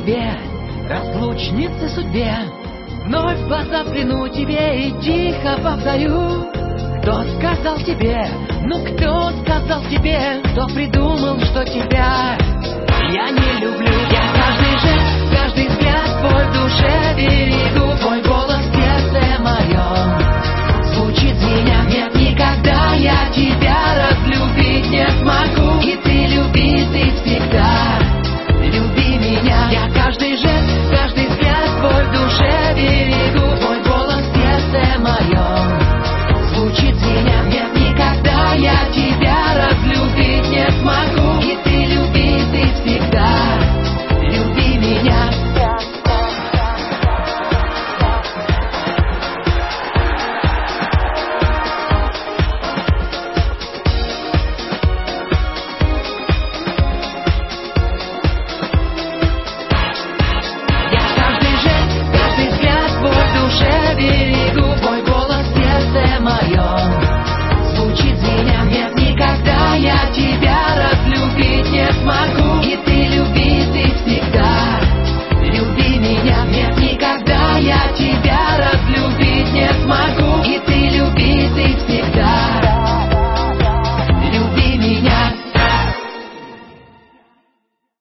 тебе, разлучнице судьбе, вновь в глаза взгляну тебе и тихо повторю. Кто сказал тебе, ну кто сказал тебе, кто придумал, что тебя я не люблю? Я каждый жест, каждый взгляд твой в душе берегу, твой голос в сердце моем звучит звеня. Нет, никогда я тебя